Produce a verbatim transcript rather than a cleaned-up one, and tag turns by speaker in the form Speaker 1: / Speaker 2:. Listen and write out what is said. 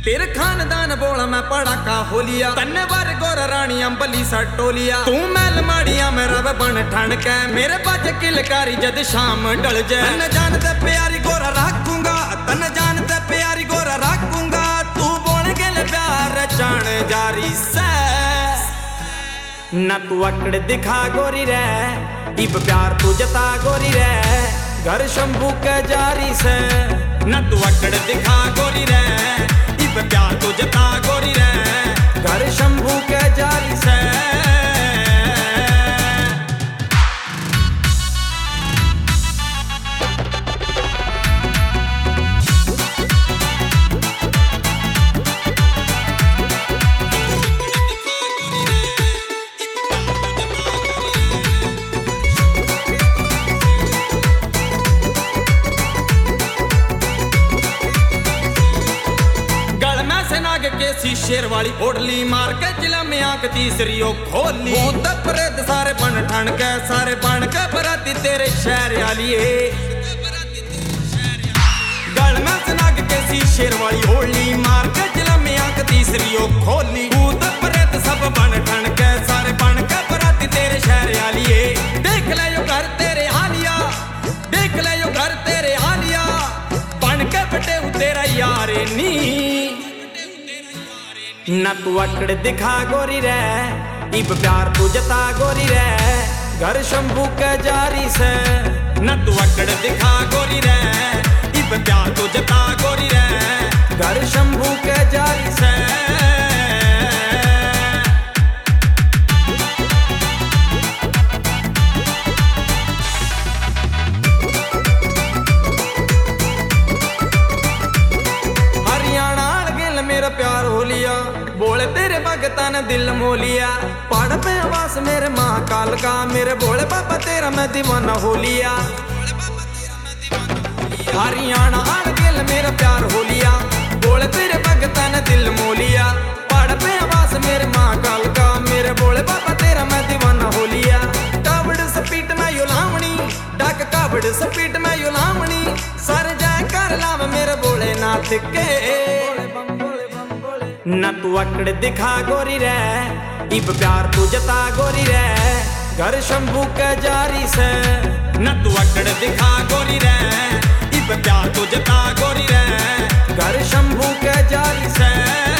Speaker 1: तेरे खानदान बोला मैं पड़ाका होलिया तन्ने बार गोरा रानी अंबली सटोलिया तू मैल माड़िया मेरा बन ठन के मेरे बाज किलकारी जद शाम डल जाए तन जानते प्यारी गोरा रखूंगा तन जानते प्यारी गोरा रखूंगा तू बोल गेल प्यार चाण जारी से न तू अकड़ दिखा गोरी रे इब प्यार तू जता गोरी रे घर शंभू के जारी से न तू अकड़ दिखा गोरी रे इब प्यार तू जता गोरी रे घर शंभू के जारी से के शेर वाली ओढ़ली मार के जिला में आंख तीसरी ओ खोली वो तपरेद सारे बन ठन के सारे बन के बराती तेरे शहर आलिए गल में सनाग के सी शेर वाली ओढ़ली मार के जिला में आंख तीसरी ओ खोली वो तपरेद सब बन ठन के सारे बन के बराती तेरे शहर आलिए देख ले यो घर तेरे आलिया देख ले यो घर तेरे आलिया बन के बटे तेरा यार नी न तू अकड़ दिखा गोरी रे इब प्यार तू जता गोरी रे घर शंभू के जारी से न तू अकड़ दिखा गोरी रे इब प्यार तू जता गोरी रे घर शंभू के जारी से मेरा प्यार हो लिया बोले तेरे भगता ने दिल मोलिया पढ़ पे आवास मेरे महाकाल का मेरे बोले पापा तेरा मैं दीवाना हो लिया हरियाणा आड़ गेल मेरा प्यार हो लिया बोले तेरे भगता ने दिल मोलिया पढ़ पे आवास मेरे महाकाल का मेरे बोले पापा तेरा मैं दीवाना हो लिया कावड़ स्पीड में यो लावणी डाक कावड़ स्पीड में यो लावणी सर जाए कर लाव मेरे बोले नाथ के न तू अकड़ दिखा गोरी रे इब प्यार तू जता गोरी रे घर शंभू के जारी से न तू अकड़ दिखा गोरी रे इब प्यार तू जता गोरी रे घर शंभू के जारी से।